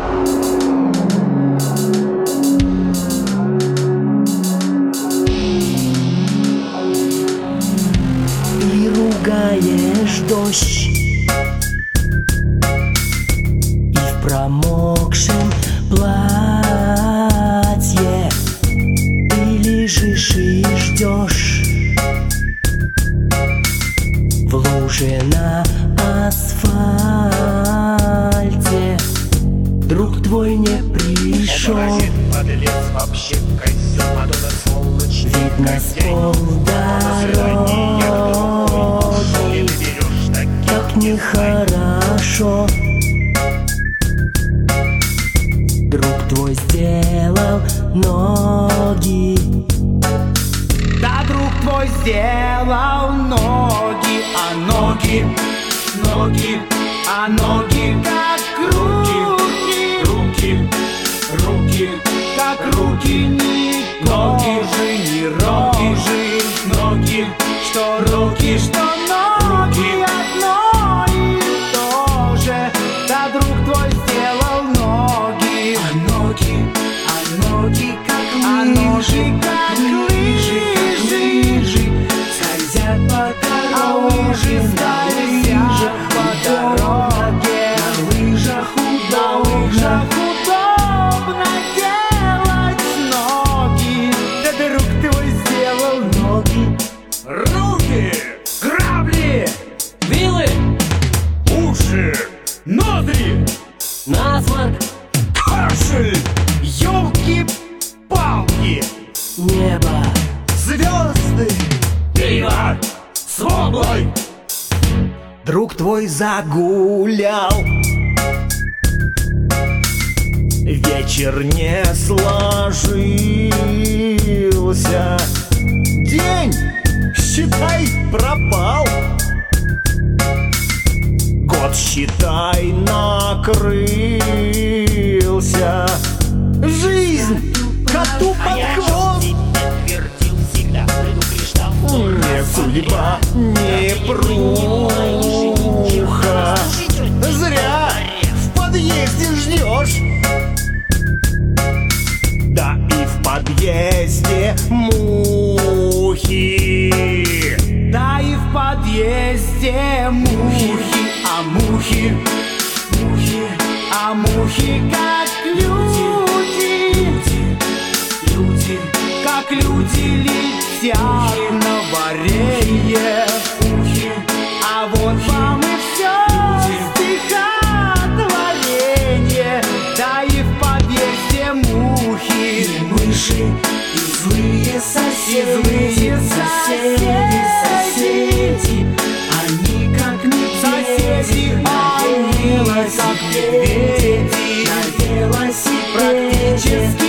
И ругаешь дождь, и в промокшем платье ты лежишь и ждешь в луже на асфальте. Друг твой не пришел, видно с полдороги, как нехорошо. Друг твой сделал ноги, Да, друг твой сделал ноги, а ноги, ноги, а ноги как руки, руки, руки, как руки, не ноги же, не руки же, ноги, что руки, что ноги, одно и то же. Да, друг твой сделал ноги, а ноги как лыжи, как лыжи, скользят по дороге, а лыжи скользят по дороге. На лыжах удобно делать ноги. Да, друг твой сделал ноги. Руки, грабли, вилы, уши, ноздри, насморк, кашель, елки-палки, небо, звезды, пиво, свобой. Друг твой загулял, вечер не сложился, день, считай, пропал, год, считай, накрылся. Жизнь коту под хвост. Не судьба, не пруха. Зря в подъезде ждешь. Да и в подъезде мухи. Да и в подъезде мухи. А мухи, мухи как люди, как люди летят на варенье. А вот вам и все стихотворение. Да и в подъезде мухи, и мыши, и злые соседи, они как медведи, как медведи, на велосипеде практически